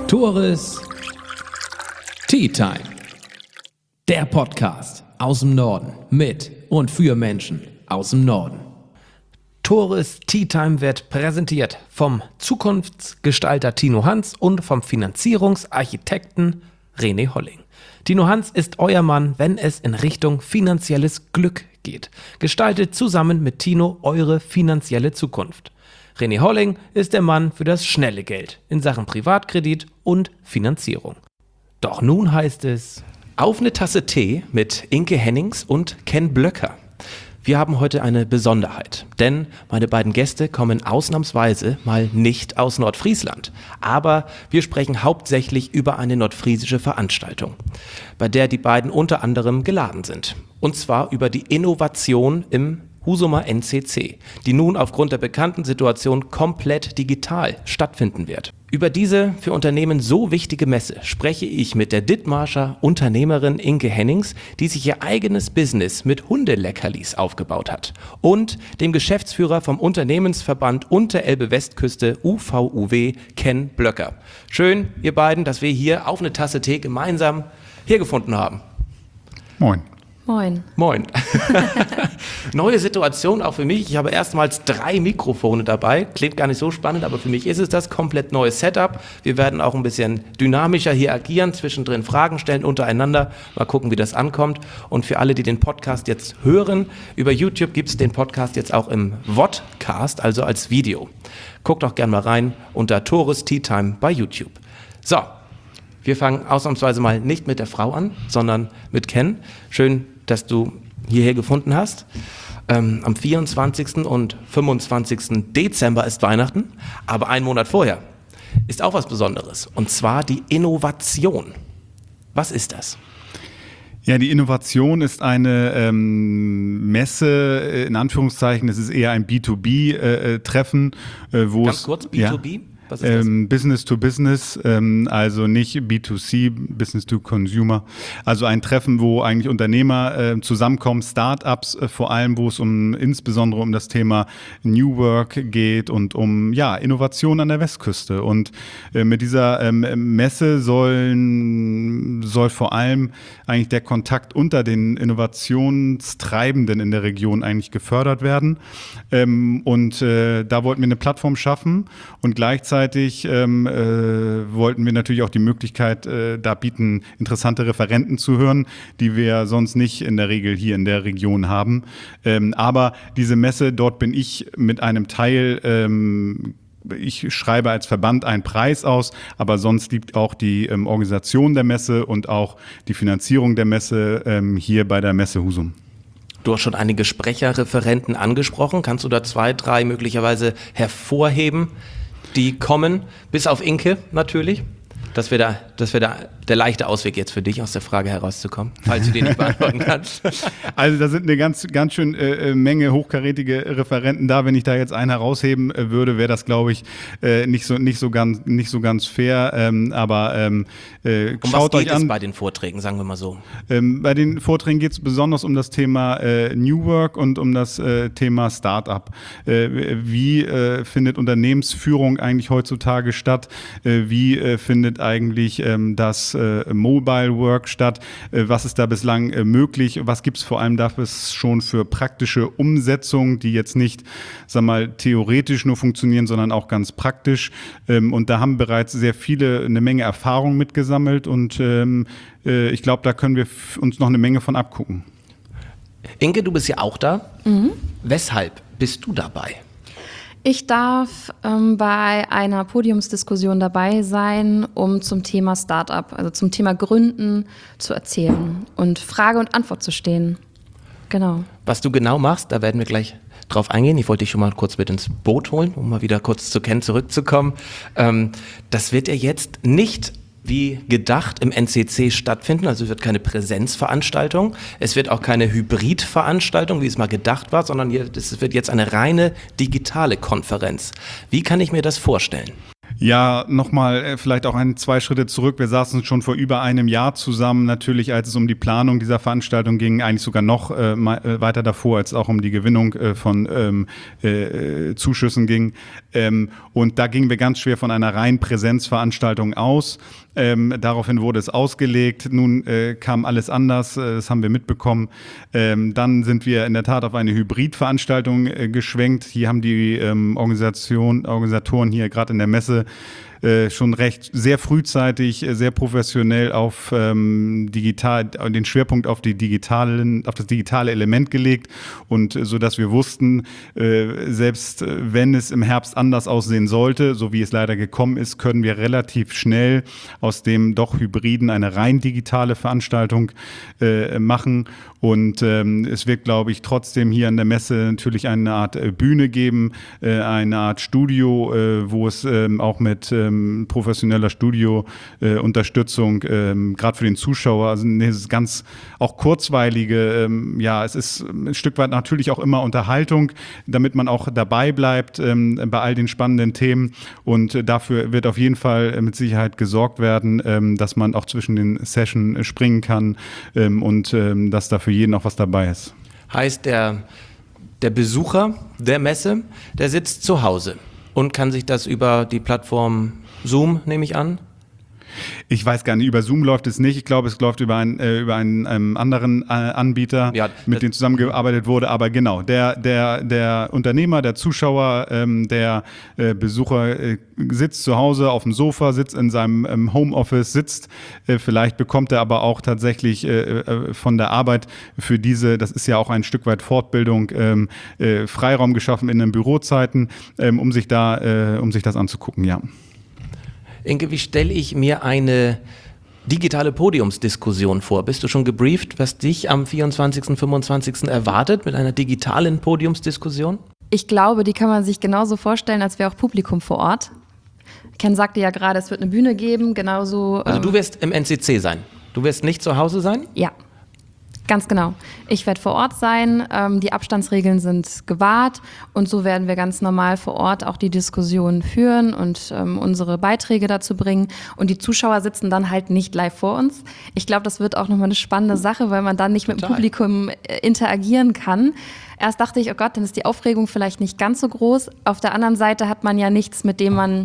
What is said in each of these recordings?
Tores Tea Time. Der Podcast aus dem Norden mit und für Menschen aus dem Norden. Tores Tea Time wird präsentiert vom Zukunftsgestalter Tino Hans und vom Finanzierungsarchitekten René Holling. Tino Hans ist euer Mann, wenn es in Richtung finanzielles Glück geht. Gestaltet zusammen mit Tino eure finanzielle Zukunft. René Holling ist der Mann für das schnelle Geld in Sachen Privatkredit und Finanzierung. Doch nun heißt es: Auf eine Tasse Tee mit Inke Hennings und Ken Blöcker. Wir haben heute eine Besonderheit, denn meine beiden Gäste kommen ausnahmsweise mal nicht aus Nordfriesland. Aber wir sprechen hauptsächlich über eine nordfriesische Veranstaltung, bei der die beiden unter anderem geladen sind. Und zwar über die Innovation im Husumer NCC, die nun aufgrund der bekannten Situation komplett digital stattfinden wird. Über diese für Unternehmen so wichtige Messe spreche ich mit der Dithmarscher Unternehmerin Inke Hennings, die sich ihr eigenes Business mit Hundeleckerlis aufgebaut hat, und dem Geschäftsführer vom Unternehmensverband Unterelbe-Westküste UVUW, Ken Blöcker. Schön, ihr beiden, dass wir hier auf eine Tasse Tee gemeinsam hergefunden haben. Moin. Moin. Moin. Neue Situation auch für mich. Ich habe erstmals 3 Mikrofone dabei. Klingt gar nicht so spannend, aber für mich ist es das komplett neue Setup. Wir werden auch ein bisschen dynamischer hier agieren, zwischendrin Fragen stellen untereinander. Mal gucken, wie das ankommt. Und für alle, die den Podcast jetzt hören, über YouTube gibt es den Podcast jetzt auch im Vodcast, also als Video. Guckt auch gerne mal rein unter Tores Tea Time bei YouTube. So. Wir fangen ausnahmsweise mal nicht mit der Frau an, sondern mit Ken. Schön, dass du hierher gefunden hast. Am 24. und 25. Dezember ist Weihnachten, aber einen Monat vorher ist auch was Besonderes, und zwar die Innovation. Was ist das? Ja, die Innovation ist eine Messe, in Anführungszeichen, es ist eher ein B2B-Treffen, wo Ganz kurz, B2B? Ja. Was ist das? Business to Business, also nicht B2C, Business to Consumer. Also ein Treffen, wo eigentlich Unternehmer zusammenkommen, Startups vor allem, wo es insbesondere um das Thema New Work geht und um Innovation an der Westküste. Und mit dieser Messe soll vor allem eigentlich der Kontakt unter den Innovationstreibenden in der Region eigentlich gefördert werden. Und da wollten wir eine Plattform schaffen und gleichzeitig wollten wir natürlich auch die Möglichkeit da bieten, interessante Referenten zu hören, die wir sonst nicht in der Regel hier in der Region haben. Aber diese Messe, dort bin ich mit einem Teil, ich schreibe als Verband einen Preis aus, aber sonst liegt auch die Organisation der Messe und auch die Finanzierung der Messe hier bei der Messe Husum. Du hast schon einige Sprecherreferenten angesprochen. Kannst du da 2, 3 möglicherweise hervorheben, die kommen, bis auf Inke natürlich? Das wäre der leichte Ausweg jetzt für dich, aus der Frage herauszukommen, falls du den nicht beantworten kannst. Also da sind eine ganz schön Menge hochkarätige Referenten da. Wenn ich da jetzt einen herausheben würde, wäre das, glaube ich, nicht so ganz fair. Aber schaut euch an. Was geht es bei den Vorträgen, sagen wir mal so? Bei den Vorträgen geht es besonders um das Thema New Work und um das Thema Startup. Wie findet Unternehmensführung eigentlich heutzutage statt? Wie findet eigentlich das Mobile Work statt? Was ist da bislang möglich? Was gibt es vor allem dafür schon für praktische Umsetzungen, die jetzt nicht, theoretisch nur funktionieren, sondern auch ganz praktisch? Und da haben bereits sehr viele eine Menge Erfahrung mitgesammelt, und ich glaube, da können wir uns noch eine Menge von abgucken. Inke, du bist ja auch da. Mhm. Weshalb bist du dabei? Ich darf bei einer Podiumsdiskussion dabei sein, um zum Thema Startup, also zum Thema Gründen zu erzählen und Frage und Antwort zu stehen. Genau. Was du genau machst, da werden wir gleich drauf eingehen. Ich wollte dich schon mal kurz mit ins Boot holen, um mal wieder kurz zu Ken zurückzukommen. Das wird ja jetzt nicht wie gedacht im NCC stattfinden. Also es wird keine Präsenzveranstaltung, es wird auch keine Hybridveranstaltung, wie es mal gedacht war, sondern es wird jetzt eine reine digitale Konferenz. Wie kann ich mir das vorstellen? Ja, nochmal vielleicht auch zwei Schritte zurück. Wir saßen schon vor über einem Jahr zusammen, natürlich, als es um die Planung dieser Veranstaltung ging, eigentlich sogar noch weiter davor, als es auch um die Gewinnung von Zuschüssen ging. Und da gingen wir ganz schwer von einer reinen Präsenzveranstaltung aus. Daraufhin wurde es ausgelegt. Nun kam alles anders, das haben wir mitbekommen. Dann sind wir in der Tat auf eine Hybridveranstaltung geschwenkt. Hier haben die Organisatoren hier gerade in der Messe schon sehr frühzeitig, sehr professionell auf den Schwerpunkt auf das digitale Element gelegt und so dass wir wussten, selbst wenn es im Herbst anders aussehen sollte, so wie es leider gekommen ist, können wir relativ schnell aus dem doch Hybriden eine rein digitale Veranstaltung machen. Und es wird, glaube ich, trotzdem hier an der Messe natürlich eine Art Bühne geben, eine Art Studio, wo es auch mit professioneller Studio-Unterstützung, gerade für den Zuschauer, also dieses ganz auch kurzweilige, es ist ein Stück weit natürlich auch immer Unterhaltung, damit man auch dabei bleibt bei all den spannenden Themen. Und dafür wird auf jeden Fall mit Sicherheit gesorgt werden, dass man auch zwischen den Sessions springen kann und dass da für jeden auch was dabei ist. Heißt, der Besucher der Messe, der sitzt zu Hause und kann sich das über die Plattform Zoom, nehme ich an? Ich weiß gar nicht, über Zoom läuft es nicht. Ich glaube, es läuft über einen anderen Anbieter, mit dem zusammengearbeitet wurde. Aber genau, der Unternehmer, der Zuschauer, der Besucher sitzt zu Hause auf dem Sofa, sitzt in seinem Homeoffice, vielleicht bekommt er aber auch tatsächlich von der Arbeit für das ist ja auch ein Stück weit Fortbildung, Freiraum geschaffen in den Bürozeiten, um sich das anzugucken, ja. Inge, wie stelle ich mir eine digitale Podiumsdiskussion vor? Bist du schon gebrieft, was dich am 24., 25. erwartet mit einer digitalen Podiumsdiskussion? Ich glaube, die kann man sich genauso vorstellen, als wäre auch Publikum vor Ort. Ken sagte ja gerade, es wird eine Bühne geben, genauso. Also du wirst im NCC sein? Du wirst nicht zu Hause sein? Ja. Ganz genau. Ich werde vor Ort sein, die Abstandsregeln sind gewahrt und so werden wir ganz normal vor Ort auch die Diskussion führen und unsere Beiträge dazu bringen und die Zuschauer sitzen dann halt nicht live vor uns. Ich glaube, das wird auch nochmal eine spannende Sache, weil man dann nicht mit dem Publikum interagieren kann. Erst dachte ich, oh Gott, dann ist die Aufregung vielleicht nicht ganz so groß. Auf der anderen Seite hat man ja nichts, mit dem man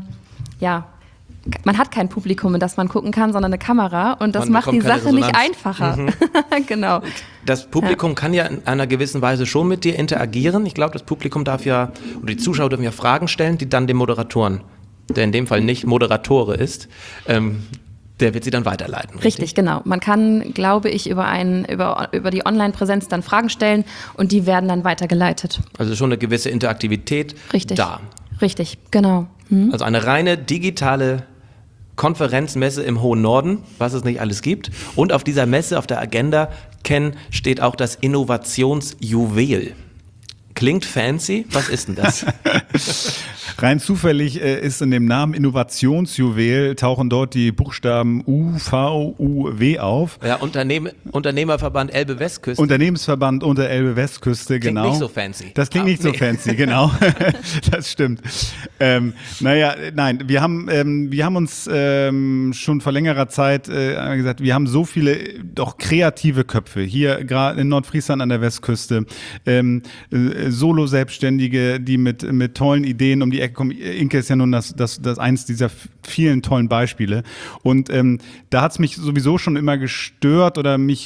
hat kein Publikum, in das man gucken kann, sondern eine Kamera und das macht die Sache Resonanz. Nicht einfacher. Genau. Das Publikum kann ja in einer gewissen Weise schon mit dir interagieren. Ich glaube, das Publikum oder die Zuschauer dürfen ja Fragen stellen, die dann dem Moderatoren, der in dem Fall nicht Moderatore ist, der wird sie dann weiterleiten. Richtig, genau. Man kann, glaube ich, über die Online-Präsenz dann Fragen stellen und die werden dann weitergeleitet. Also schon eine gewisse Interaktivität da. Richtig, genau. Also eine reine digitale Konferenzmesse im hohen Norden, was es nicht alles gibt. Und auf dieser Messe, auf der Agenda, Ken, steht auch das Innovationsjuwel. Klingt fancy. Was ist denn das? Rein zufällig ist in dem Namen Innovationsjuwel tauchen dort die Buchstaben U, V, U, W auf. Ja, Unternehmerverband Elbe-Westküste. Unternehmensverband unter Elbe-Westküste, genau. Klingt nicht so fancy. Das klingt nicht so fancy, genau. Das stimmt. Wir haben uns schon vor längerer Zeit gesagt, wir haben so viele doch kreative Köpfe hier gerade in Nordfriesland an der Westküste. Solo-Selbstständige, die mit tollen Ideen um die Ecke kommen. Inke ist ja nun das eins dieser vielen tollen Beispiele. Und da hat es mich sowieso schon immer gestört oder mich,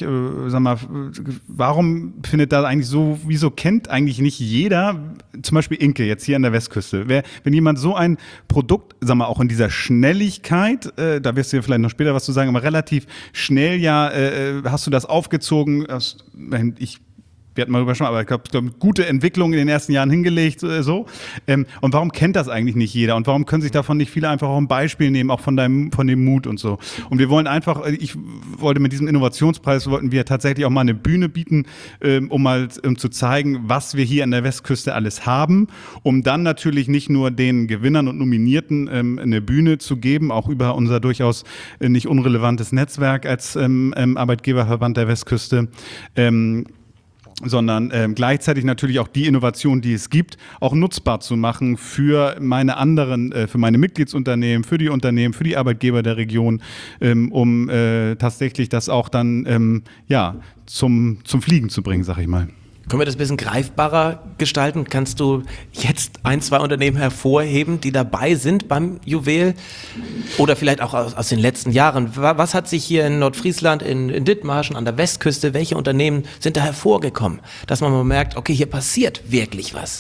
warum findet da eigentlich wieso kennt eigentlich nicht jeder, zum Beispiel Inke jetzt hier an der Westküste, wenn jemand so ein Produkt, auch in dieser Schnelligkeit, da wirst du ja vielleicht noch später was zu sagen, aber relativ schnell hast du das aufgezogen, wir hatten mal drüber schon, aber ich glaube, gute Entwicklung in den ersten Jahren hingelegt, so. Und warum kennt das eigentlich nicht jeder? Und warum können sich davon nicht viele einfach auch ein Beispiel nehmen, auch von dem Mut und so? Und wir wollen mit diesem Innovationspreis wollten wir tatsächlich auch mal eine Bühne bieten, um zu zeigen, was wir hier an der Westküste alles haben, um dann natürlich nicht nur den Gewinnern und Nominierten eine Bühne zu geben, auch über unser durchaus nicht unrelevantes Netzwerk als Arbeitgeberverband der Westküste, sondern gleichzeitig natürlich auch die Innovation, die es gibt, auch nutzbar zu machen für meine anderen, für meine Mitgliedsunternehmen, für die Arbeitgeber der Region, um tatsächlich das auch dann zum Fliegen zu bringen, sag ich mal. Können wir das ein bisschen greifbarer gestalten? Kannst du jetzt 1, 2 Unternehmen hervorheben, die dabei sind beim Juwel? Oder vielleicht auch aus den letzten Jahren? Was hat sich hier in Nordfriesland, in Dithmarschen, an der Westküste, welche Unternehmen sind da hervorgekommen? Dass man mal merkt, okay, hier passiert wirklich was.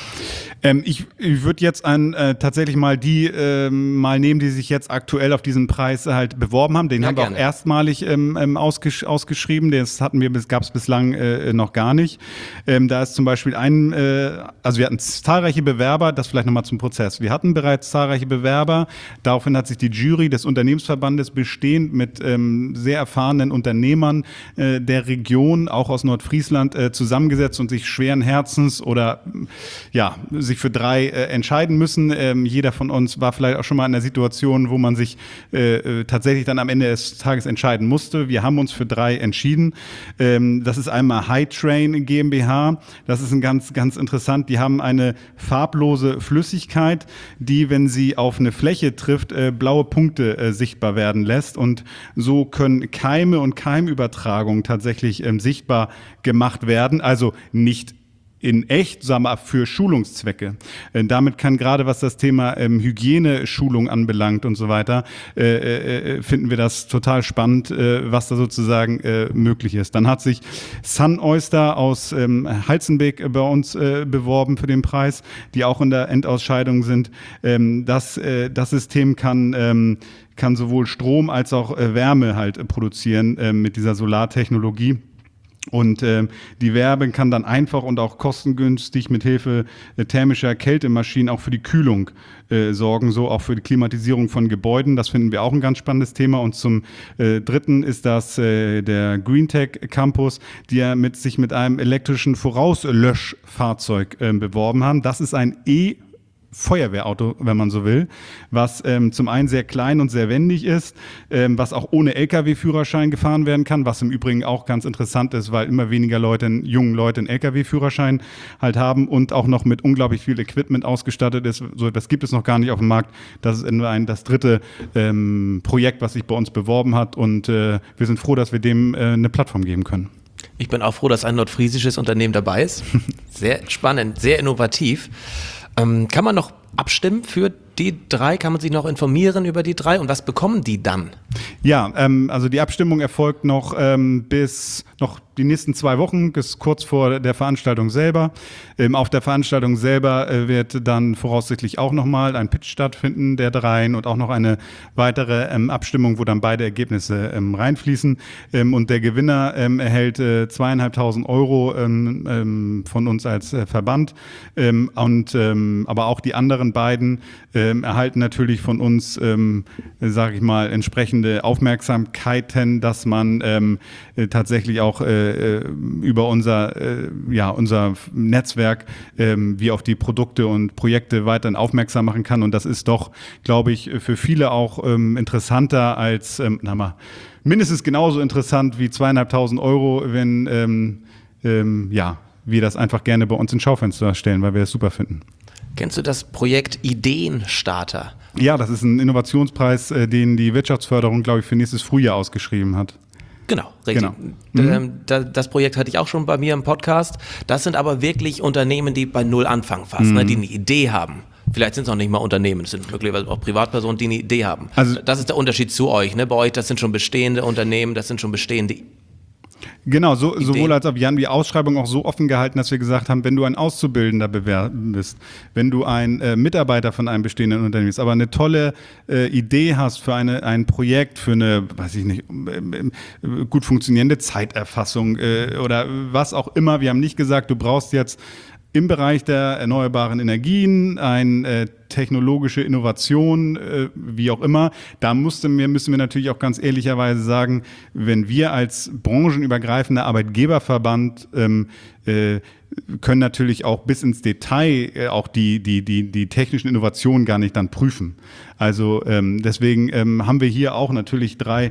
Ich würde jetzt tatsächlich mal die mal nehmen, die sich jetzt aktuell auf diesen Preis halt beworben haben. Den haben wir auch erstmalig ausgeschrieben. Das gab es bislang noch gar nicht. Da ist zum Beispiel also wir hatten zahlreiche Bewerber, das vielleicht nochmal zum Prozess. Wir hatten bereits zahlreiche Bewerber. Daraufhin hat sich die Jury des Unternehmensverbandes bestehend mit sehr erfahrenen Unternehmern der Region, auch aus Nordfriesland, zusammengesetzt und sich schweren Herzens oder sich für 3 entscheiden müssen. Jeder von uns war vielleicht auch schon mal in der Situation, wo man sich tatsächlich dann am Ende des Tages entscheiden musste. Wir haben uns für 3 entschieden. Das ist einmal High Train GmbH. Das ist ein ganz, ganz interessant. Die haben eine farblose Flüssigkeit, die, wenn sie auf eine Fläche trifft, blaue Punkte sichtbar werden lässt. Und so können Keime und Keimübertragungen tatsächlich sichtbar gemacht werden. Also nicht in echt, sagen wir, für Schulungszwecke. Damit kann gerade, was das Thema Hygieneschulung anbelangt und so weiter, finden wir das total spannend, was da sozusagen möglich ist. Dann hat sich Sun Oyster aus Halzenbeek bei uns beworben für den Preis, die auch in der Endausscheidung sind. Das System kann sowohl Strom als auch Wärme halt produzieren mit dieser Solartechnologie. Und die Wärme kann dann einfach und auch kostengünstig mit Hilfe thermischer Kältemaschinen auch für die Kühlung sorgen, so auch für die Klimatisierung von Gebäuden. Das finden wir auch ein ganz spannendes Thema. Und zum Dritten ist das der GreenTech Campus, die ja sich mit einem elektrischen Vorauslöschfahrzeug beworben haben. Das ist ein Feuerwehrauto, wenn man so will, was zum einen sehr klein und sehr wendig ist, was auch ohne LKW-Führerschein gefahren werden kann, was im Übrigen auch ganz interessant ist, weil immer weniger jungen Leute einen LKW-Führerschein halt haben und auch noch mit unglaublich viel Equipment ausgestattet ist. So, das gibt es noch gar nicht auf dem Markt. Das ist das dritte Projekt, was sich bei uns beworben hat, und wir sind froh, dass wir dem eine Plattform geben können. Ich bin auch froh, dass ein nordfriesisches Unternehmen dabei ist. Sehr spannend, sehr innovativ. Kann man noch abstimmen für die 3? Kann man sich noch informieren über die 3? Und was bekommen die dann? Ja, also die Abstimmung erfolgt noch bis die nächsten 2 Wochen, bis kurz vor der Veranstaltung selber. Auf der Veranstaltung selber wird dann voraussichtlich auch nochmal ein Pitch stattfinden der 3 und auch noch eine weitere Abstimmung, wo dann beide Ergebnisse reinfließen. Und der Gewinner erhält 2.500 Euro von uns als Verband. Aber auch die anderen beiden erhalten natürlich von uns, sage ich mal, entsprechende Aufmerksamkeiten, dass man tatsächlich auch über unser Netzwerk wie auf die Produkte und Projekte weiterhin aufmerksam machen kann. Und das ist doch, glaube ich, für viele auch interessanter als, mindestens genauso interessant wie 2.500 Euro, wenn wir das einfach gerne bei uns ins Schaufenster stellen, weil wir das super finden. Kennst du das Projekt Ideenstarter? Ja, das ist ein Innovationspreis, den die Wirtschaftsförderung, glaube ich, für nächstes Frühjahr ausgeschrieben hat. Genau, richtig. Genau. Das Projekt hatte ich auch schon bei mir im Podcast. Das sind aber wirklich Unternehmen, die bei Null anfangen fast, die eine Idee haben. Vielleicht sind es auch nicht mal Unternehmen, es sind möglicherweise auch Privatpersonen, die eine Idee haben. Also, das ist der Unterschied zu euch. Ne? Bei euch, das sind schon bestehende Unternehmen, das sind schon bestehende Genau, sowohl als auch, wir haben die Ausschreibung auch so offen gehalten, dass wir gesagt haben, wenn du ein Auszubildender bist, wenn du ein Mitarbeiter von einem bestehenden Unternehmen bist, aber eine tolle Idee hast für ein Projekt, für eine, weiß ich nicht, gut funktionierende Zeiterfassung oder was auch immer. Wir haben nicht gesagt, du brauchst jetzt im Bereich der erneuerbaren Energien ein technologische Innovation, wie auch immer. Da müssen wir natürlich auch ganz ehrlicherweise sagen, wenn wir als branchenübergreifender Arbeitgeberverband können natürlich auch bis ins Detail auch die technischen Innovationen gar nicht dann prüfen. Also deswegen haben wir hier auch natürlich drei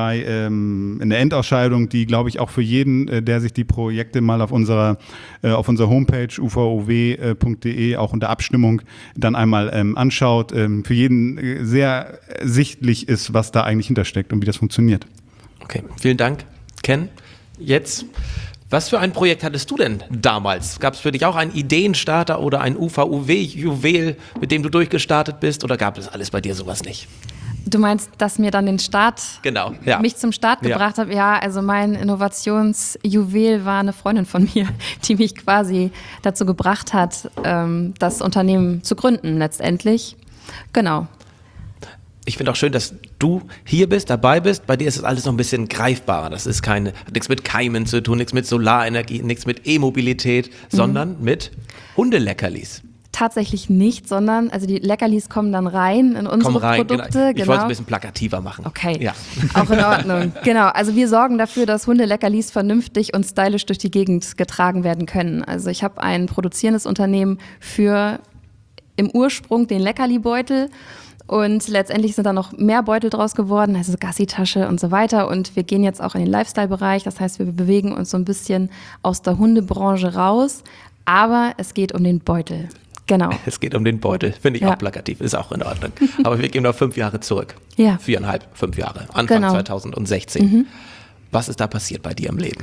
in der Endausscheidung, die, glaube ich, auch für jeden, der sich die Projekte mal auf unserer Homepage uvow.de auch unter Abstimmung dann einmal anschaut, für jeden sehr sichtlich ist, was da eigentlich hintersteckt und wie das funktioniert. Okay, vielen Dank, Ken. Jetzt, was für ein Projekt hattest du denn damals? Gab es für dich auch einen Ideenstarter oder ein UVUW-Juwel, mit dem du durchgestartet bist, oder gab es alles bei dir sowas nicht? Du meinst, dass mir dann mich zum Start gebracht hat? Ja, also mein Innovationsjuwel war eine Freundin von mir, die mich quasi dazu gebracht hat, das Unternehmen zu gründen letztendlich. Genau. Ich finde auch schön, dass du hier bist, dabei bist. Bei dir ist es alles noch ein bisschen greifbarer. Das ist hat nichts mit Keimen zu tun, nichts mit Solarenergie, nichts mit E-Mobilität, sondern mit Hundeleckerlis. Tatsächlich nicht, sondern also die Leckerlis kommen dann rein in unsere Produkte. Genau. Ich wollte es ein bisschen plakativer machen. Okay, ja. Auch in Ordnung. Genau, also wir sorgen dafür, dass Hundeleckerlis vernünftig und stylisch durch die Gegend getragen werden können. Also ich habe ein produzierendes Unternehmen für im Ursprung den Leckerli-Beutel. Und letztendlich sind da noch mehr Beutel draus geworden, also Gassi-Tasche und so weiter. Und wir gehen jetzt auch in den Lifestyle-Bereich. Das heißt, wir bewegen uns so ein bisschen aus der Hundebranche raus. Aber es geht um den Beutel. Genau. Es geht um den Beutel. Finde ich auch plakativ. Ist auch in Ordnung. Aber wir gehen noch 5 Jahre zurück. Ja. 4,5, 5 Jahre. Anfang 2016. Was ist da passiert bei dir im Leben?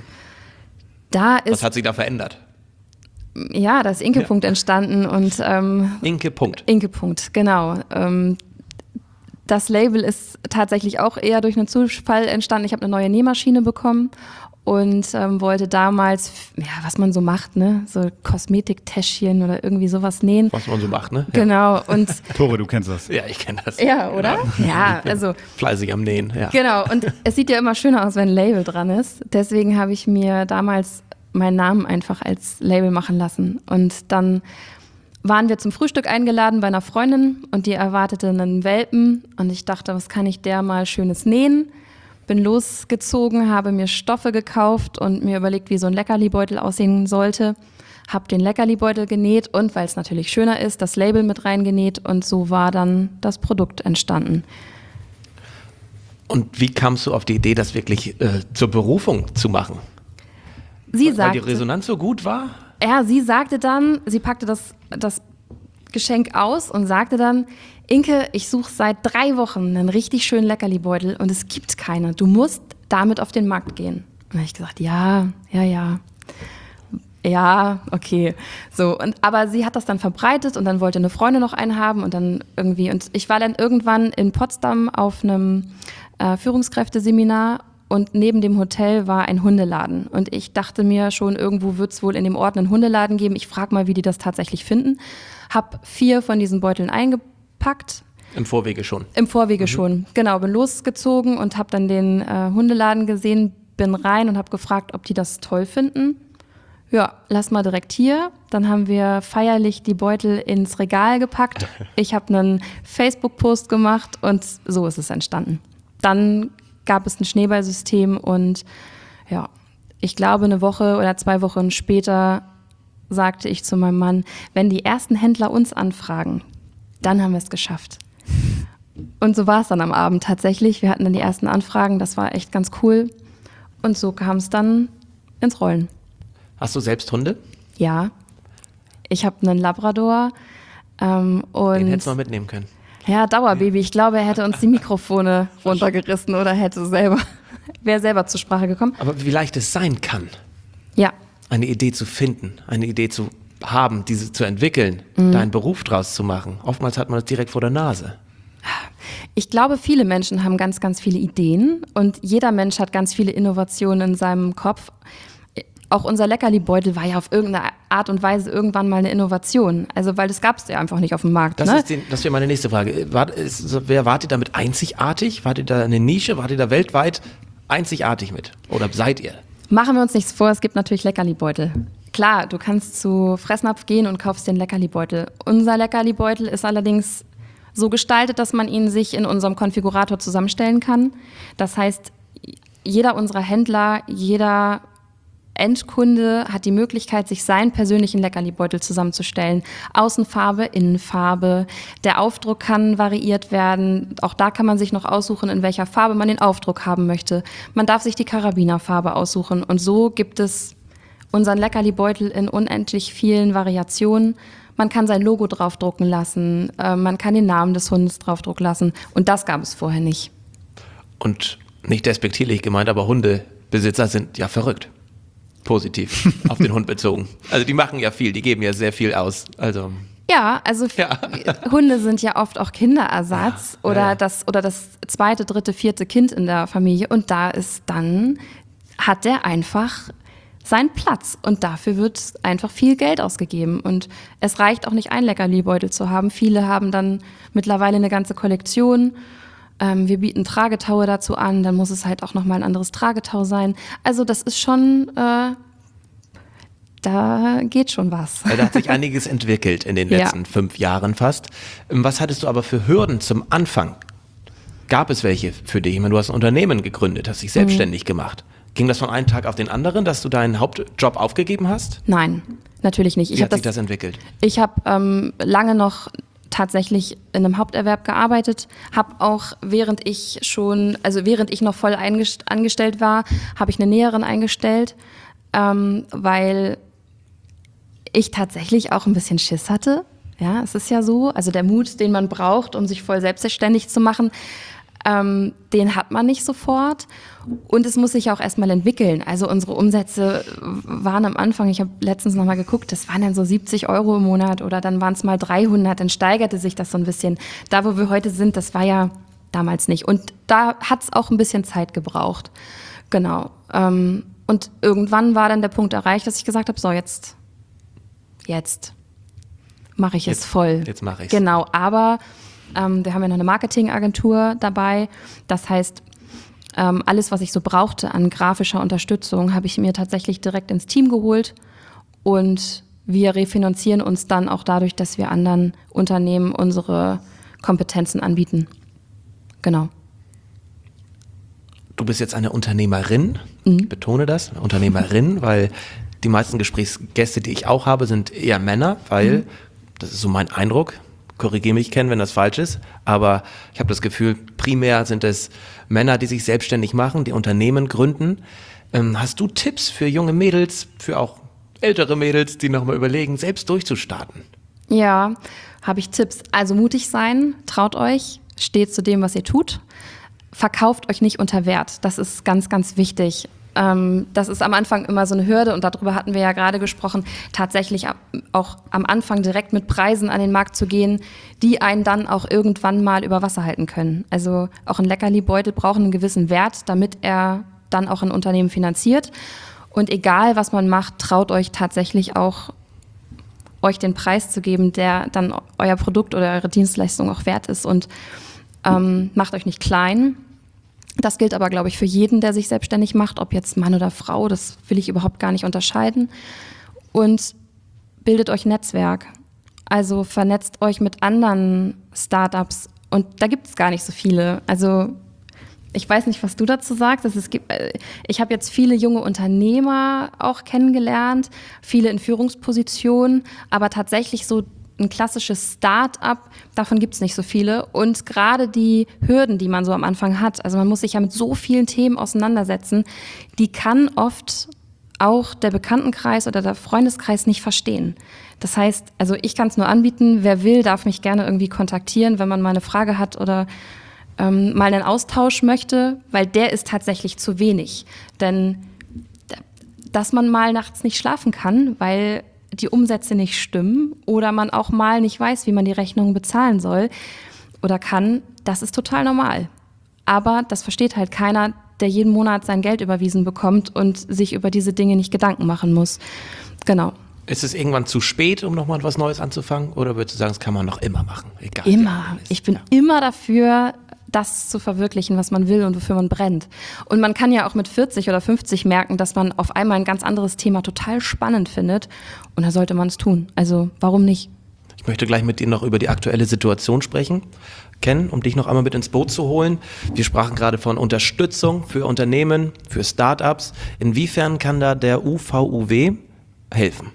Was hat sich da verändert? Ja, da ist Inke-Punkt entstanden. Und, Inke-Punkt. Inke-Punkt, genau. Das Label ist tatsächlich auch eher durch einen Zufall entstanden. Ich habe eine neue Nähmaschine bekommen und wollte damals, was man so macht, ne, so Kosmetiktäschchen oder irgendwie sowas nähen. Was man so macht, ne? Genau. Und Tore, du kennst das. Ja, ich kenne das. Ja, oder? Ja, also. Fleißig am Nähen, ja. Genau. Und es sieht ja immer schöner aus, wenn ein Label dran ist. Deswegen habe ich mir damals meinen Namen einfach als Label machen lassen. Und dann waren wir zum Frühstück eingeladen bei einer Freundin und die erwartete einen Welpen und ich dachte, was kann ich der mal Schönes nähen? Bin losgezogen, habe mir Stoffe gekauft und mir überlegt, wie so ein Leckerli-Beutel aussehen sollte. Habe den Leckerli-Beutel genäht und, weil es natürlich schöner ist, das Label mit reingenäht und so war dann das Produkt entstanden. Und wie kamst du auf die Idee, das wirklich zur Berufung zu machen? Weil die Resonanz so gut war? Ja, sie sagte dann, sie packte das Geschenk aus und sagte dann, Inke, ich suche seit 3 Wochen einen richtig schönen Leckerli-Beutel und es gibt keine. Du musst damit auf den Markt gehen. Und dann habe ich gesagt, ja, okay. So, aber sie hat das dann verbreitet und dann wollte eine Freundin noch einen haben und ich war dann irgendwann in Potsdam auf einem Führungskräfteseminar und neben dem Hotel war ein Hundeladen. Und ich dachte mir schon, irgendwo wird es wohl in dem Ort einen Hundeladen geben. Ich frage mal, wie die das tatsächlich finden. Hab 4 von diesen Beuteln eingepackt. Im Vorwege schon? Im Vorwege schon, genau. Bin losgezogen und habe dann den Hundeladen gesehen, bin rein und habe gefragt, ob die das toll finden. Ja, lass mal direkt hier. Dann haben wir feierlich die Beutel ins Regal gepackt. Ich habe einen Facebook-Post gemacht und so ist es entstanden. Dann gab es ein Schneeballsystem und ja, ich glaube 1 Woche oder 2 Wochen später sagte ich zu meinem Mann, wenn die ersten Händler uns anfragen, dann haben wir es geschafft. Und so war es dann am Abend tatsächlich. Wir hatten dann die ersten Anfragen, das war echt ganz cool und so kam es dann ins Rollen. Hast du selbst Hunde? Ja, ich habe einen Labrador. Und den hättest du mal mitnehmen können. Ja, Dauerbaby. Ich glaube, er hätte uns die Mikrofone runtergerissen oder wäre selber zur Sprache gekommen. Aber wie leicht es sein kann, ja, eine Idee zu finden, eine Idee zu haben, diese zu entwickeln, da einen Beruf draus zu machen. Oftmals hat man das direkt vor der Nase. Ich glaube, viele Menschen haben ganz, ganz viele Ideen und jeder Mensch hat ganz viele Innovationen in seinem Kopf. Auch unser Leckerli-Beutel war ja auf irgendeine Art und Weise irgendwann mal eine Innovation. Also, weil das gab es ja einfach nicht auf dem Markt. Das wäre meine nächste Frage. Wart ihr damit einzigartig? Wart ihr da eine Nische? Wart ihr da weltweit einzigartig mit? Oder seid ihr? Machen wir uns nichts vor, es gibt natürlich Leckerli-Beutel. Klar, du kannst zu Fressnapf gehen und kaufst den Leckerli-Beutel. Unser Leckerli-Beutel ist allerdings so gestaltet, dass man ihn sich in unserem Konfigurator zusammenstellen kann. Das heißt, jeder unserer Händler, jeder Endkunde hat die Möglichkeit, sich seinen persönlichen Leckerli-Beutel zusammenzustellen. Außenfarbe, Innenfarbe. Der Aufdruck kann variiert werden. Auch da kann man sich noch aussuchen, in welcher Farbe man den Aufdruck haben möchte. Man darf sich die Karabinerfarbe aussuchen. Und so gibt es unseren Leckerli-Beutel in unendlich vielen Variationen. Man kann sein Logo draufdrucken lassen. Man kann den Namen des Hundes draufdrucken lassen. Und das gab es vorher nicht. Und nicht despektierlich gemeint, aber Hundebesitzer sind ja verrückt. Positiv auf den Hund bezogen. Also die machen ja viel, die geben ja sehr viel aus. Also Hunde sind ja oft auch Kinderersatz oder das zweite, dritte, vierte Kind in der Familie. Und hat der einfach seinen Platz. Und dafür wird einfach viel Geld ausgegeben. Und es reicht auch nicht, einen Leckerli-Beutel zu haben. Viele haben dann mittlerweile eine ganze Kollektion. Wir bieten Tragetaue dazu an, dann muss es halt auch nochmal ein anderes Tragetau sein. Also das ist schon, da geht schon was. Da hat sich einiges entwickelt in den letzten 5 Jahren fast. Was hattest du aber für Hürden zum Anfang? Gab es welche für dich? Ich meine, du hast ein Unternehmen gegründet, hast dich selbstständig gemacht. Ging das von einem Tag auf den anderen, dass du deinen Hauptjob aufgegeben hast? Nein, natürlich nicht. Wie hat sich das entwickelt? Ich habe lange noch tatsächlich in einem Haupterwerb gearbeitet, habe auch während ich noch voll angestellt war, habe ich eine Näherin eingestellt, weil ich tatsächlich auch ein bisschen Schiss hatte. Ja, es ist ja so, also der Mut, den man braucht, um sich voll selbstständig zu machen, den hat man nicht sofort und es muss sich auch erstmal entwickeln. Also unsere Umsätze waren am Anfang, ich habe letztens nochmal geguckt, das waren dann so 70 € im Monat oder dann waren es mal 300, dann steigerte sich das so ein bisschen. Da, wo wir heute sind, das war ja damals nicht und da hat es auch ein bisschen Zeit gebraucht. Genau. Und irgendwann war dann der Punkt erreicht, dass ich gesagt habe, so jetzt mache ich es voll. Jetzt mache ich es. Genau, aber wir haben ja noch eine Marketingagentur dabei. Das heißt, alles, was ich so brauchte an grafischer Unterstützung, habe ich mir tatsächlich direkt ins Team geholt. Und wir refinanzieren uns dann auch dadurch, dass wir anderen Unternehmen unsere Kompetenzen anbieten. Genau. Du bist jetzt eine Unternehmerin, ich betone das, eine Unternehmerin, weil die meisten Gesprächsgäste, die ich auch habe, sind eher Männer, weil, das ist so mein Eindruck, korrigiere mich, Ken, wenn das falsch ist, aber ich habe das Gefühl, primär sind es Männer, die sich selbstständig machen, die Unternehmen gründen. Hast du Tipps für junge Mädels, für auch ältere Mädels, die nochmal überlegen, selbst durchzustarten? Ja, habe ich Tipps. Also mutig sein, traut euch, steht zu dem, was ihr tut. Verkauft euch nicht unter Wert. Das ist ganz, ganz wichtig. Das ist am Anfang immer so eine Hürde und darüber hatten wir ja gerade gesprochen, tatsächlich auch am Anfang direkt mit Preisen an den Markt zu gehen, die einen dann auch irgendwann mal über Wasser halten können. Also auch ein Leckerli-Beutel braucht einen gewissen Wert, damit er dann auch ein Unternehmen finanziert. Und egal, was man macht, traut euch tatsächlich auch, euch den Preis zu geben, der dann euer Produkt oder eure Dienstleistung auch wert ist und macht euch nicht klein. Das gilt aber, glaube ich, für jeden, der sich selbstständig macht, ob jetzt Mann oder Frau, das will ich überhaupt gar nicht unterscheiden. Und bildet euch Netzwerk. Also vernetzt euch mit anderen Startups. Und da gibt es gar nicht so viele. Also ich weiß nicht, was du dazu sagst. Ich habe jetzt viele junge Unternehmer auch kennengelernt, viele in Führungspositionen, aber tatsächlich so ein klassisches Start-up, davon gibt es nicht so viele. Und gerade die Hürden, die man so am Anfang hat, also man muss sich ja mit so vielen Themen auseinandersetzen, die kann oft auch der Bekanntenkreis oder der Freundeskreis nicht verstehen. Das heißt, also ich kann es nur anbieten, wer will, darf mich gerne irgendwie kontaktieren, wenn man mal eine Frage hat oder mal einen Austausch möchte, weil der ist tatsächlich zu wenig. Denn dass man mal nachts nicht schlafen kann, weil die Umsätze nicht stimmen oder man auch mal nicht weiß, wie man die Rechnungen bezahlen soll oder kann, das ist total normal. Aber das versteht halt keiner, der jeden Monat sein Geld überwiesen bekommt und sich über diese Dinge nicht Gedanken machen muss. Genau. Ist es irgendwann zu spät, um nochmal was Neues anzufangen? Oder würdest du sagen, das kann man noch immer machen? Egal. Immer. Ich bin immer dafür, das zu verwirklichen, was man will und wofür man brennt. Und man kann ja auch mit 40 oder 50 merken, dass man auf einmal ein ganz anderes Thema total spannend findet. Und da sollte man es tun. Also warum nicht? Ich möchte gleich mit dir noch über die aktuelle Situation sprechen. Ken, um dich noch einmal mit ins Boot zu holen. Wir sprachen gerade von Unterstützung für Unternehmen, für Startups. Inwiefern kann da der UVUW helfen?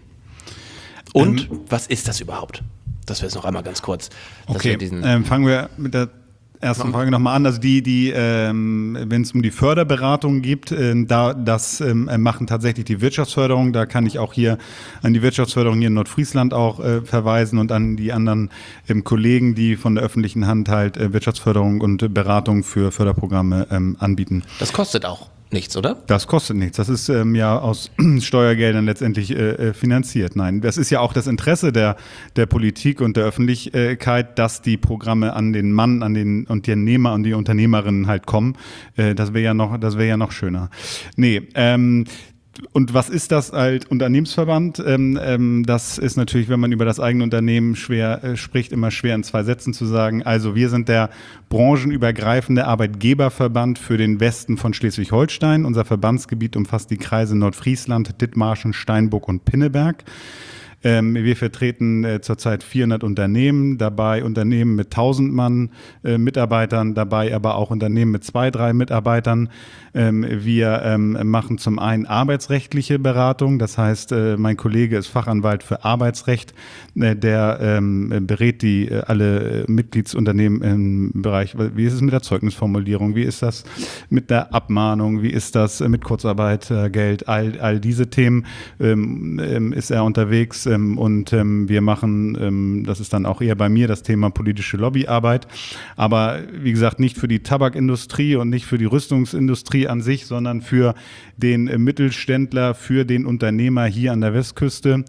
Und was ist das überhaupt? Das wäre jetzt noch einmal ganz kurz. Okay, fangen wir mit der ersten Frage nochmal an. Also wenn es um die Förderberatung geht, das machen tatsächlich die Wirtschaftsförderung. Da kann ich auch hier an die Wirtschaftsförderung hier in Nordfriesland auch verweisen und an die anderen Kollegen, die von der öffentlichen Hand halt Wirtschaftsförderung und Beratung für Förderprogramme anbieten. Das kostet auch nichts, oder? Das kostet nichts. Das ist ja aus Steuergeldern letztendlich finanziert. Nein, das ist ja auch das Interesse der Politik und der Öffentlichkeit, dass die Programme an den Mann, an den Unternehmer und die Unternehmerinnen halt kommen. Das wäre ja noch schöner. Nee, und was ist das als Unternehmensverband? Das ist natürlich, wenn man über das eigene Unternehmen spricht, immer schwer in 2 Sätzen zu sagen. Also wir sind der branchenübergreifende Arbeitgeberverband für den Westen von Schleswig-Holstein. Unser Verbandsgebiet umfasst die Kreise Nordfriesland, Dithmarschen, Steinburg und Pinneberg. Wir vertreten zurzeit 400 Unternehmen, dabei Unternehmen mit 1000 Mann Mitarbeitern, dabei aber auch Unternehmen mit 2, 3 Mitarbeitern. Wir machen zum einen arbeitsrechtliche Beratung, das heißt, mein Kollege ist Fachanwalt für Arbeitsrecht, der berät alle Mitgliedsunternehmen im Bereich, wie ist es mit der Zeugnisformulierung, wie ist das mit der Abmahnung, wie ist das mit Kurzarbeitergeld, all diese Themen ist er unterwegs. Und wir machen, das ist dann auch eher bei mir, das Thema politische Lobbyarbeit. Aber wie gesagt, nicht für die Tabakindustrie und nicht für die Rüstungsindustrie an sich, sondern für den Mittelständler, für den Unternehmer hier an der Westküste.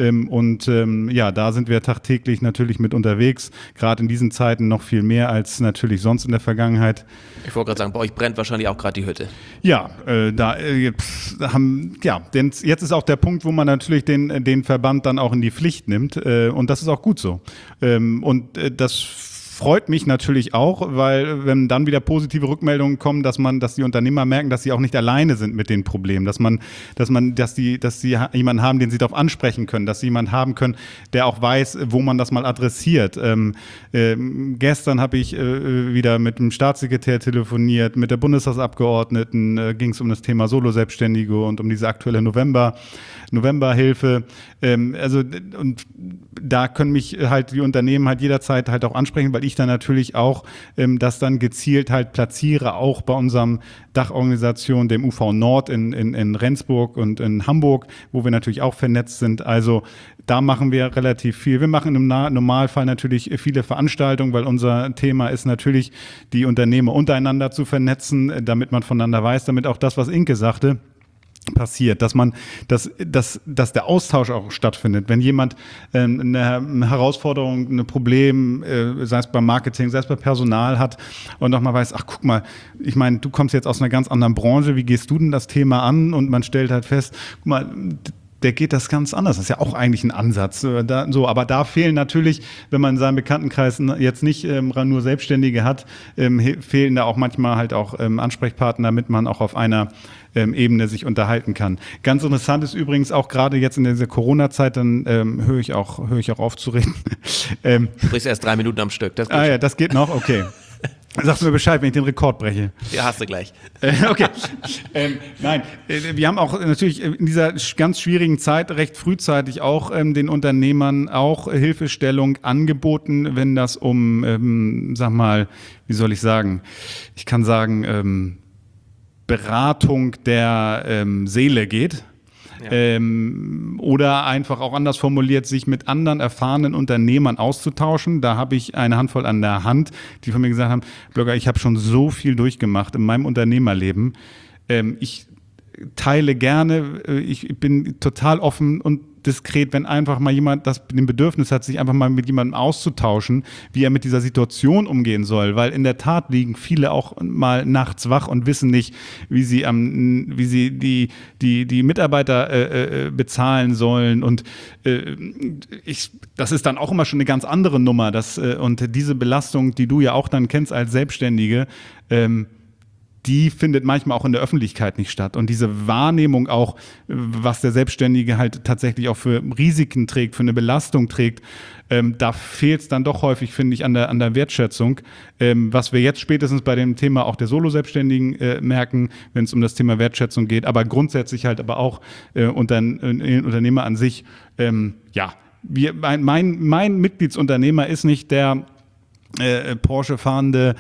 Da sind wir tagtäglich natürlich mit unterwegs, gerade in diesen Zeiten noch viel mehr als natürlich sonst in der Vergangenheit. Ich wollte gerade sagen, bei euch brennt wahrscheinlich auch gerade die Hütte. Ja, denn jetzt ist auch der Punkt, wo man natürlich den Verband dann auch in die Pflicht nimmt und das ist auch gut so. Das freut mich natürlich auch, weil wenn dann wieder positive Rückmeldungen kommen, dass die Unternehmer merken, dass sie auch nicht alleine sind mit den Problemen, dass sie jemanden haben, den sie darauf ansprechen können, dass sie jemanden haben können, der auch weiß, wo man das mal adressiert. Gestern habe ich wieder mit dem Staatssekretär telefoniert, mit der Bundestagsabgeordneten, ging es um das Thema Solo-Selbstständige und um diese aktuelle Novemberhilfe. Und da können mich halt die Unternehmen halt jederzeit halt auch ansprechen, weil ich dann natürlich auch das dann gezielt halt platziere, auch bei unserem Dachorganisation, dem UV Nord in Rendsburg und in Hamburg, wo wir natürlich auch vernetzt sind. Also da machen wir relativ viel. Wir machen im Normalfall natürlich viele Veranstaltungen, weil unser Thema ist natürlich, die Unternehmer untereinander zu vernetzen, damit man voneinander weiß, damit auch das, was Inke sagte, passiert, dass der Austausch auch stattfindet. Wenn jemand eine Herausforderung, ein Problem, sei es beim Marketing, sei es bei Personal hat und nochmal weiß, ach guck mal, ich meine, du kommst jetzt aus einer ganz anderen Branche, wie gehst du denn das Thema an? Und man stellt halt fest, guck mal, der geht das ganz anders. Das ist ja auch eigentlich ein Ansatz. Aber da fehlen natürlich, wenn man in seinem Bekanntenkreis jetzt nicht nur Selbstständige hat, fehlen da auch manchmal halt auch Ansprechpartner, damit man auch auf einer Ebene sich unterhalten kann. Ganz interessant ist übrigens auch gerade jetzt in dieser Corona-Zeit, dann höre ich auch auf zu reden. Du sprichst erst 3 Minuten am Stück. Das geht ja, das geht noch, okay. Sagst du mir Bescheid, wenn ich den Rekord breche. Ja, hast du gleich. Okay. Nein, wir haben auch natürlich in dieser ganz schwierigen Zeit recht frühzeitig auch den Unternehmern auch Hilfestellung angeboten, wenn das um, sag mal, wie soll ich sagen? Ich kann sagen, Beratung der Seele geht. Ja. Oder einfach auch anders formuliert, sich mit anderen erfahrenen Unternehmern auszutauschen. Da habe ich eine Handvoll an der Hand, die von mir gesagt haben, Blogger, ich habe schon so viel durchgemacht in meinem Unternehmerleben. Ich teile gerne, ich bin total offen und diskret, wenn einfach mal jemand den Bedürfnis hat, sich einfach mal mit jemandem auszutauschen, wie er mit dieser Situation umgehen soll, weil in der Tat liegen viele auch mal nachts wach und wissen nicht, wie sie die Mitarbeiter bezahlen sollen und das ist dann auch immer schon eine ganz andere Nummer, und diese Belastung, die du ja auch dann kennst als Selbstständige, die findet manchmal auch in der Öffentlichkeit nicht statt. Und diese Wahrnehmung auch, was der Selbstständige halt tatsächlich auch für Risiken trägt, für eine Belastung trägt, da fehlt es dann doch häufig, finde ich, an der Wertschätzung. Was wir jetzt spätestens bei dem Thema auch der Solo-Selbstständigen merken, wenn es um das Thema Wertschätzung geht, aber grundsätzlich halt aber auch Unternehmer an sich. Mein Mitgliedsunternehmer ist nicht der Porsche fahrende,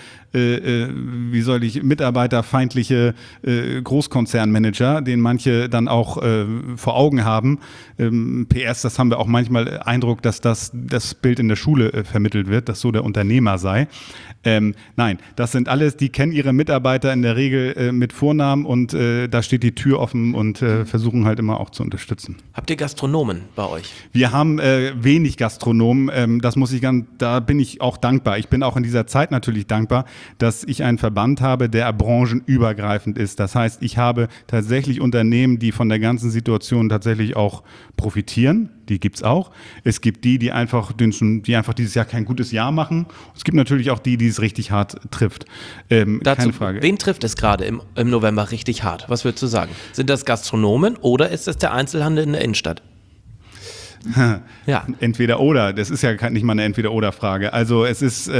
mitarbeiterfeindliche Großkonzernmanager, den manche dann auch vor Augen haben. PS, das haben wir auch manchmal Eindruck, dass das Bild in der Schule vermittelt wird, dass so der Unternehmer sei. Nein, das sind alles, die kennen ihre Mitarbeiter in der Regel mit Vornamen und da steht die Tür offen und versuchen halt immer auch zu unterstützen. Habt ihr Gastronomen bei euch? Wir haben wenig Gastronomen, da bin ich auch dankbar. Ich bin auch in dieser Zeit natürlich dankbar, dass ich einen Verband habe, der branchenübergreifend ist. Das heißt, ich habe tatsächlich Unternehmen, die von der ganzen Situation tatsächlich auch profitieren. Die gibt's auch. Es gibt die einfach dieses Jahr kein gutes Jahr machen. Es gibt natürlich auch die es richtig hart trifft. Keine Frage. Wen trifft es gerade im November richtig hart? Was würdest du sagen? Sind das Gastronomen oder ist das der Einzelhandel in der Innenstadt? Ja. Entweder oder. Das ist ja nicht mal eine Entweder-oder-Frage. Also es ist,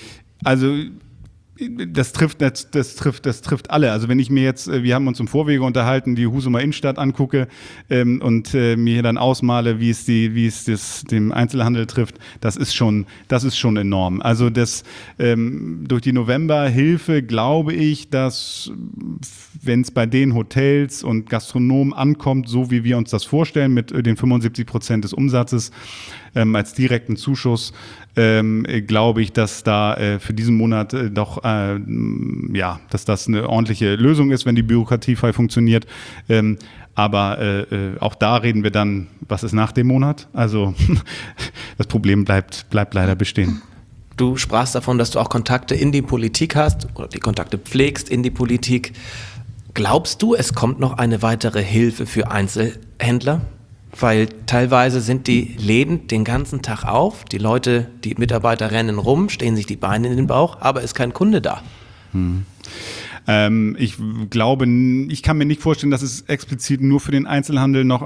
das trifft alle. Also wenn ich mir jetzt, wir haben uns im Vorwege unterhalten, die Husumer Innenstadt angucke und mir dann ausmale, wie es dem Einzelhandel trifft, das ist schon enorm. Also durch die Novemberhilfe glaube ich, dass wenn es bei den Hotels und Gastronomen ankommt, so wie wir uns das vorstellen, mit den 75% des Umsatzes als direkten Zuschuss, glaube ich, dass da für diesen Monat dass das eine ordentliche Lösung ist, wenn die Bürokratie frei funktioniert. Aber auch da reden wir dann, was ist nach dem Monat? Also das Problem bleibt leider bestehen. Du sprachst davon, dass du auch Kontakte in die Politik hast oder die Kontakte pflegst in die Politik. Glaubst du, es kommt noch eine weitere Hilfe für Einzelhändler? Weil teilweise sind die Läden den ganzen Tag auf, die Mitarbeiter rennen rum, stehen sich die Beine in den Bauch, aber ist kein Kunde da. Ich glaube, ich kann mir nicht vorstellen, dass es explizit nur für den Einzelhandel noch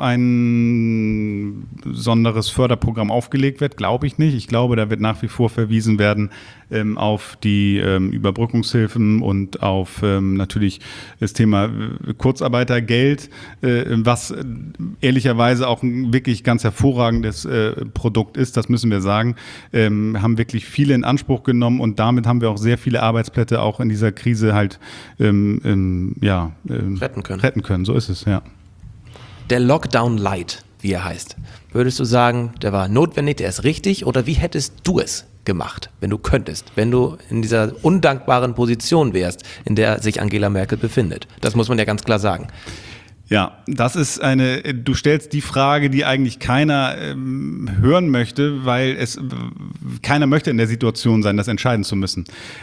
ein besonderes Förderprogramm aufgelegt wird. Glaube ich nicht. Ich glaube, da wird nach wie vor verwiesen werden auf die Überbrückungshilfen und auf natürlich das Thema Kurzarbeitergeld, was ehrlicherweise auch ein wirklich ganz hervorragendes Produkt ist, das müssen wir sagen. Haben wirklich viele in Anspruch genommen und damit haben wir auch sehr viele Arbeitsplätze auch in dieser Krise halt retten können. So ist es, ja. Der Lockdown Light, wie er heißt, würdest du sagen, der war notwendig, der ist richtig, oder wie hättest du es gemacht, wenn du könntest, wenn du in dieser undankbaren Position wärst, in der sich Angela Merkel befindet? Das muss man ja ganz klar sagen. Ja, du stellst die Frage, die eigentlich keiner hören möchte, weil keiner möchte in der Situation sein, das entscheiden zu müssen.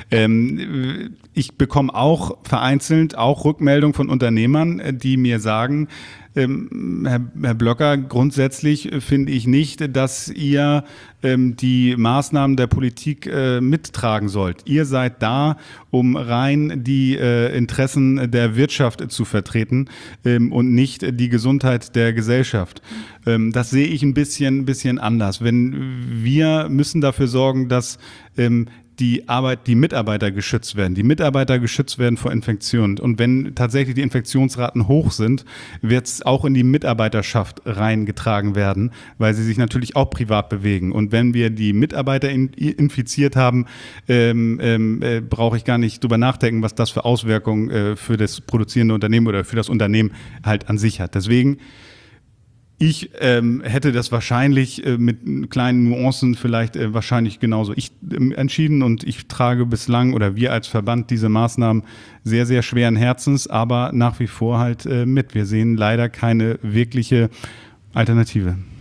Ich bekomme auch vereinzelt Rückmeldungen von Unternehmern, die mir sagen, Herr Blöcker, grundsätzlich finde ich nicht, dass ihr die Maßnahmen der Politik mittragen sollt. Ihr seid da, um rein die Interessen der Wirtschaft zu vertreten und nicht die Gesundheit der Gesellschaft. Das sehe ich ein bisschen anders. Wir müssen dafür sorgen, dass die Mitarbeiter geschützt werden. Die Mitarbeiter geschützt werden vor Infektionen. Und wenn tatsächlich die Infektionsraten hoch sind, wird es auch in die Mitarbeiterschaft reingetragen werden, weil sie sich natürlich auch privat bewegen. Und wenn wir die Mitarbeiter infiziert haben, brauche ich gar nicht drüber nachdenken, was das für Auswirkungen für das produzierende Unternehmen oder für das Unternehmen halt an sich hat. Deswegen ich hätte das wahrscheinlich mit kleinen Nuancen vielleicht wahrscheinlich genauso entschieden und ich trage bislang oder wir als Verband diese Maßnahmen sehr, sehr schweren Herzens, aber nach wie vor halt mit. Wir sehen leider keine wirkliche Alternative.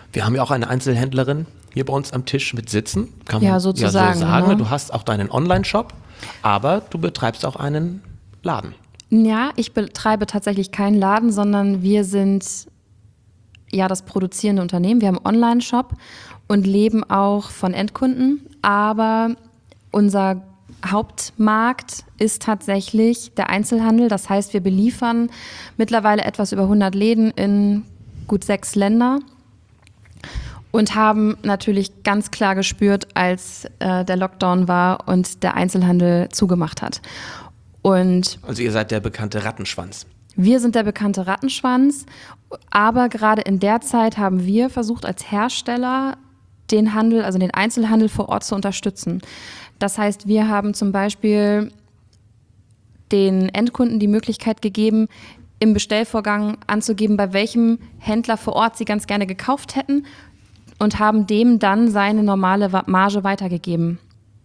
Wir haben ja auch eine Einzelhändlerin hier bei uns am Tisch mit sitzen. Kann Ja, man sozusagen, so sagen. ne? Du hast auch deinen Online-Shop, aber du betreibst auch einen Laden. Ja, ich betreibe tatsächlich keinen Laden, sondern wir sind ja das produzierende Unternehmen. Wir haben einen Online-Shop und leben auch von Endkunden, aber unser Hauptmarkt ist tatsächlich der Einzelhandel. Das heißt, wir beliefern mittlerweile etwas über 100 Läden in gut 6 Länder und haben natürlich ganz klar gespürt, als der Lockdown war und der Einzelhandel zugemacht hat. Und Also ihr seid der bekannte Rattenschwanz. wir sind der bekannte Rattenschwanz, aber gerade in der Zeit haben wir versucht, als Hersteller den Handel, also den Einzelhandel vor Ort zu unterstützen. Das heißt, wir haben zum Beispiel den Endkunden die Möglichkeit gegeben, im Bestellvorgang anzugeben, bei welchem Händler vor Ort sie ganz gerne gekauft hätten und haben dem dann seine normale Marge weitergegeben.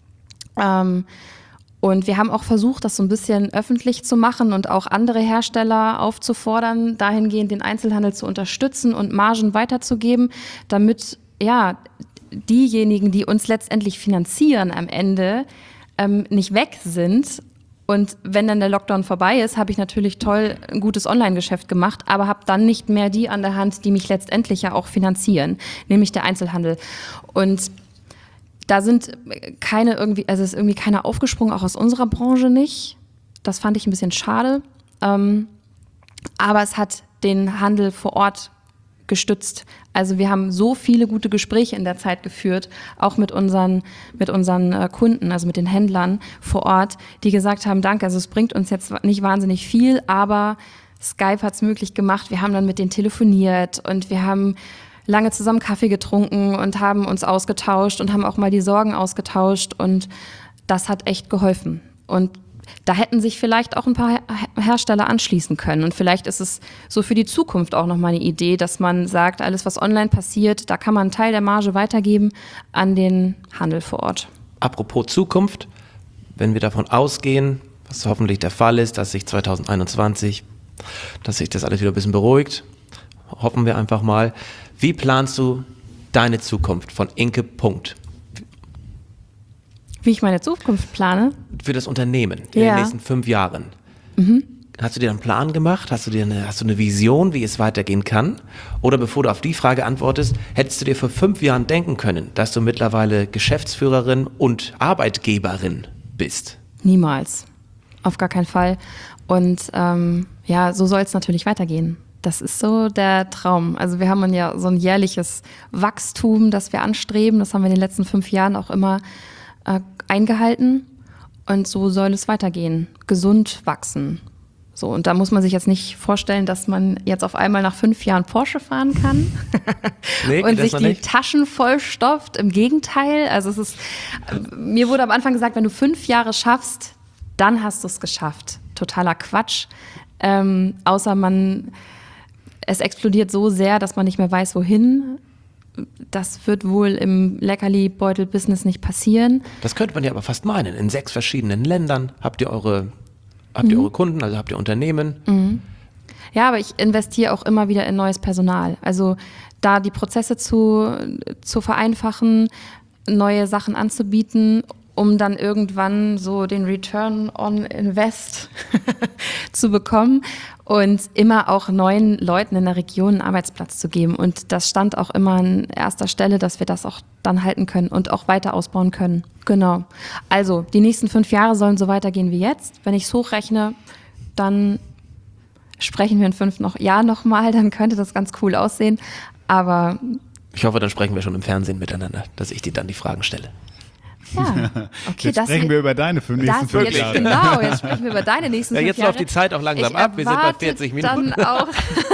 Und wir haben auch versucht, das so ein bisschen öffentlich zu machen und auch andere Hersteller aufzufordern, dahingehend den Einzelhandel zu unterstützen und Margen weiterzugeben, damit ja diejenigen, die uns letztendlich finanzieren am Ende, nicht weg sind. Und wenn dann der Lockdown vorbei ist, habe ich natürlich toll ein gutes Online-Geschäft gemacht, aber habe dann nicht mehr die an der Hand, die mich letztendlich ja auch finanzieren, nämlich der Einzelhandel. Und da sind ist irgendwie keiner aufgesprungen, auch aus unserer Branche nicht. Das fand ich ein bisschen schade. Aber es hat den Handel vor Ort gestützt. Also wir haben so viele gute Gespräche in der Zeit geführt, auch mit unseren Kunden, also mit den Händlern vor Ort, die gesagt haben, danke, also es bringt uns jetzt nicht wahnsinnig viel, aber Skype hat es möglich gemacht. Wir haben dann mit denen telefoniert und wir haben lange zusammen Kaffee getrunken und haben uns ausgetauscht und haben auch mal die Sorgen ausgetauscht und das hat echt geholfen. Und da hätten sich vielleicht auch ein paar Hersteller anschließen können. Und vielleicht ist es so für die Zukunft auch nochmal eine Idee, dass man sagt, alles, was online passiert, da kann man einen Teil der Marge weitergeben an den Handel vor Ort. Apropos Zukunft, wenn wir davon ausgehen, was hoffentlich der Fall ist, dass sich 2021, dass sich das alles wieder ein bisschen beruhigt, hoffen wir einfach mal. Wie planst du deine Zukunft von Inke Punkt? Wie ich meine Zukunft plane? Für das Unternehmen in den nächsten 5 Jahren. Hast du dir einen Plan gemacht? Hast du eine Vision, wie es weitergehen kann? Oder bevor du auf die Frage antwortest, hättest du dir vor 5 Jahren denken können, dass du mittlerweile Geschäftsführerin und Arbeitgeberin bist? Niemals. Auf gar keinen Fall. Und so soll es natürlich weitergehen. Das ist so der Traum. Also wir haben ja so ein jährliches Wachstum, das wir anstreben. Das haben wir in den letzten 5 Jahren auch immer eingehalten. Und so soll es weitergehen. Gesund wachsen. So, und da muss man sich jetzt nicht vorstellen, dass man jetzt auf einmal nach 5 Jahren Porsche fahren kann Nee, und sich die nicht? Taschen vollstopft. Im Gegenteil. Also mir wurde am Anfang gesagt, wenn du 5 Jahre schaffst, dann hast du es geschafft. Totaler Quatsch. Außer es explodiert so sehr, dass man nicht mehr weiß, wohin. Das wird wohl im Leckerli-Beutel-Business nicht passieren. Das könnte man ja aber fast meinen. In 6 verschiedenen Ländern habt ihr eure Kunden, also habt ihr Unternehmen. Ja, aber ich investiere auch immer wieder in neues Personal. Also da die Prozesse zu vereinfachen, neue Sachen anzubieten, um dann irgendwann so den Return on Invest zu bekommen und immer auch neuen Leuten in der Region einen Arbeitsplatz zu geben. Und das stand auch immer an erster Stelle, dass wir das auch dann halten können und auch weiter ausbauen können. Genau. Also die nächsten 5 Jahre sollen so weitergehen wie jetzt. Wenn ich es hochrechne, dann sprechen wir in 5 Jahren nochmal, dann könnte das ganz cool aussehen. Aber Ich hoffe, dann sprechen wir schon im Fernsehen miteinander, dass ich dir dann die Fragen stelle. ja, okay, Jetzt sprechen wir über deine nächsten 5 jetzt, Jahre. Genau, jetzt sprechen wir über deine nächsten 5 Ja, jetzt Jahre. läuft die Zeit auch langsam Ich ab. Wir sind bei erwarte 40 Minuten. Dann auch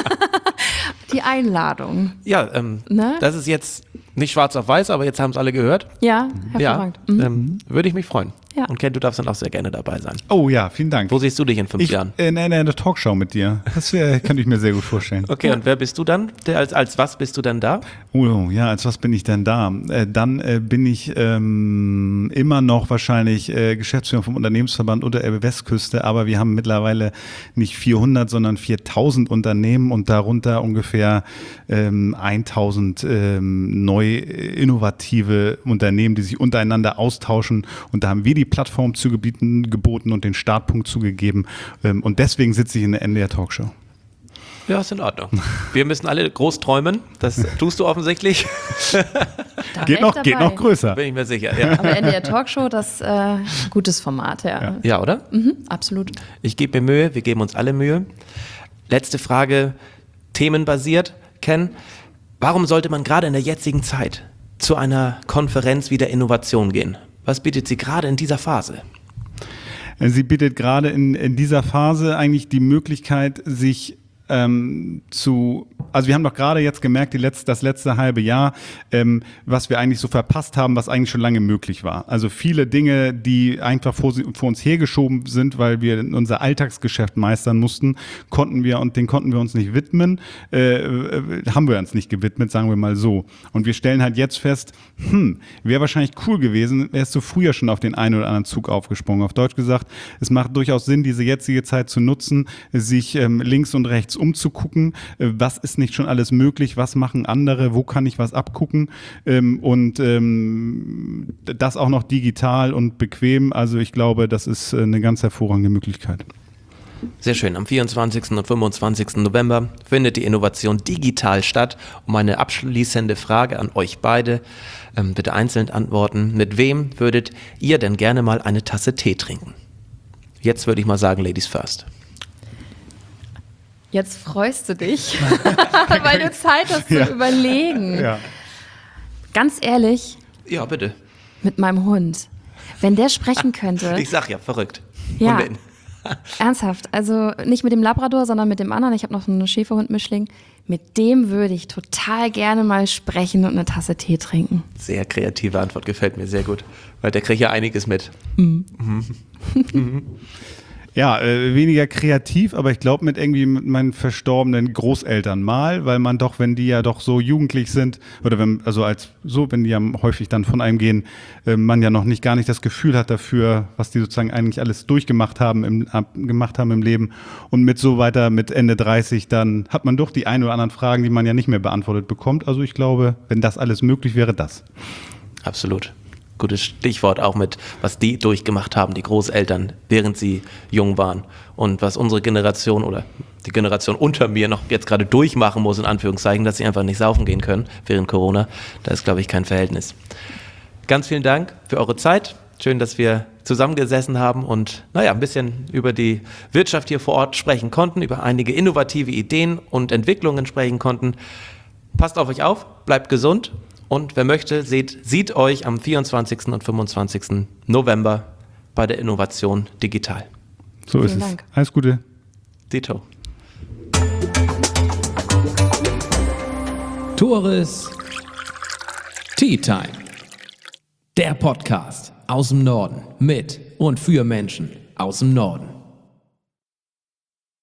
die Einladung. Ja, Ne? das ist jetzt nicht schwarz auf weiß, aber jetzt haben es alle gehört. Ja, hervorragend. Würde ich mich freuen. Ja. Und Ken, du darfst dann auch sehr gerne dabei sein. Oh ja, vielen Dank. Wo siehst du dich in 5 Jahren? In einer Talkshow mit dir. Das könnte ich mir sehr gut vorstellen. Okay, und wer bist du dann? Als was bist du dann da? Oh ja, als was bin ich denn da? Dann bin ich immer noch wahrscheinlich Geschäftsführer vom Unternehmensverband unter Elbe Westküste, aber wir haben mittlerweile nicht 400, sondern 4000 Unternehmen und darunter ungefähr 1000 neu innovative Unternehmen, die sich untereinander austauschen, und da haben wir die Plattform geboten und den Startpunkt zugegeben, und deswegen sitze ich in der NDR Talkshow. Ja, ist in Ordnung. Wir müssen alle groß träumen. Das tust du offensichtlich. Da Geht wär ich noch größer. Bin ich mir sicher. Ja, Aber NDR Talkshow, das gutes Format, ja. ja oder? Absolut. Ich gebe mir Mühe, wir geben uns alle Mühe. Letzte Frage, themenbasiert. Ken, warum sollte man gerade in der jetzigen Zeit zu einer Konferenz wie der Innovation gehen? Was bietet sie gerade in dieser Phase? Sie bietet gerade in dieser Phase eigentlich die Möglichkeit, sich also wir haben doch gerade jetzt gemerkt, das letzte halbe Jahr, was wir eigentlich so verpasst haben, was eigentlich schon lange möglich war. Also viele Dinge, die einfach vor uns hergeschoben sind, weil wir unser Alltagsgeschäft meistern mussten, konnten wir uns nicht widmen, haben wir uns nicht gewidmet, sagen wir mal so. Und wir stellen halt jetzt fest, wäre wahrscheinlich cool gewesen, wärst du früher schon auf den einen oder anderen Zug aufgesprungen. Auf Deutsch gesagt, es macht durchaus Sinn, diese jetzige Zeit zu nutzen, sich links und rechts umzugucken, was ist nicht schon alles möglich, was machen andere, wo kann ich was abgucken, und das auch noch digital und bequem. Also ich glaube, das ist eine ganz hervorragende Möglichkeit. Sehr schön. Am 24. und 25. November findet die Innovation digital statt. Um eine abschließende Frage an euch beide, bitte einzeln antworten. Mit wem würdet ihr denn gerne mal eine Tasse Tee trinken? Jetzt würde ich mal sagen, Ladies first. Jetzt freust du dich, weil du Zeit hast zu überlegen. Ja. Ganz ehrlich, Ja, bitte. mit meinem Hund. Wenn der sprechen könnte. Ich sag ja, verrückt. Ja. Hundin. Ernsthaft, also nicht mit dem Labrador, sondern mit dem anderen. Ich habe noch einen Schäferhund-Mischling. Mit dem würde ich total gerne mal sprechen und eine Tasse Tee trinken. Sehr kreative Antwort, gefällt mir sehr gut. Weil der kriegt ja einiges mit. Ja, weniger kreativ, aber ich glaube mit meinen verstorbenen Großeltern mal, weil man doch, wenn die ja doch so jugendlich sind, oder wenn die ja häufig dann von einem gehen, man ja noch gar nicht das Gefühl hat dafür, was die sozusagen eigentlich alles durchgemacht haben im Leben, und mit Ende 30, dann hat man doch die ein oder anderen Fragen, die man ja nicht mehr beantwortet bekommt. Also ich glaube, wenn das alles möglich wäre, das. Absolut. Gutes Stichwort auch mit, was die durchgemacht haben, die Großeltern, während sie jung waren. Und was unsere Generation oder die Generation unter mir noch jetzt gerade durchmachen muss, in Anführungszeichen, dass sie einfach nicht saufen gehen können während Corona. Da ist, glaube ich, kein Verhältnis. Ganz vielen Dank für eure Zeit. Schön, dass wir zusammengesessen haben und ein bisschen über die Wirtschaft hier vor Ort sprechen konnten, über einige innovative Ideen und Entwicklungen sprechen konnten. Passt auf euch auf, bleibt gesund. Und wer möchte, sieht euch am 24. und 25. November bei der Innovation digital. So ist es. Dank. Alles Gute. Dito. Tores Tea Time. Der Podcast aus dem Norden mit und für Menschen aus dem Norden.